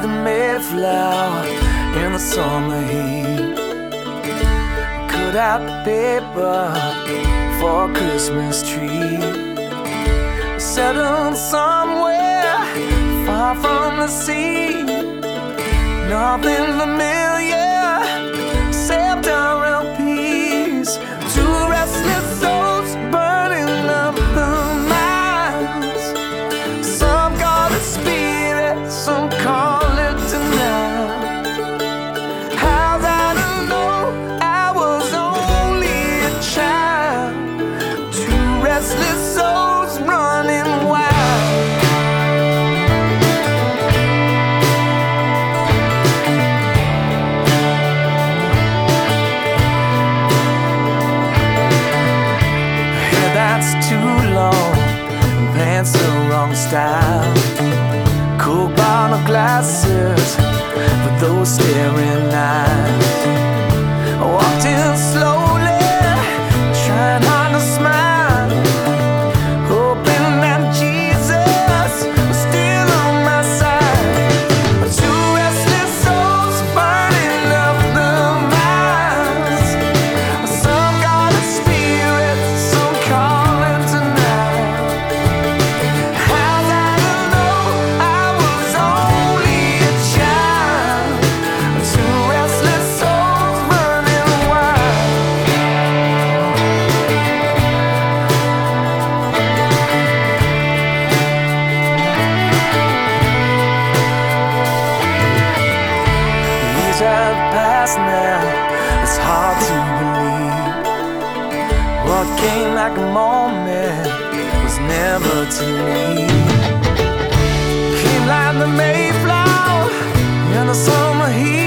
the Mayflower in the summer heat. Cut out the paper for a Christmas tree. Settled somewhere far from the sea. Nothing familiar except RLPs. Two restless souls burning up the minds. Some call it spirit, some call it denial. How's I to know I was only a child? Two restless souls running wild. That's too long, pants the wrong style. Coke bottle glasses for those staring eyes. I walked in slowly, trying hard to smile, hoping that Jesus was still on my side. Two restless souls burning up the minds. Some got a spirit, some call it tonight. How's I to know I was only a child? Two restless souls burning wild. Years have passed now, it's hard to believe. What came like a moment was never to leave. Came like the Mayflower in the summer heat.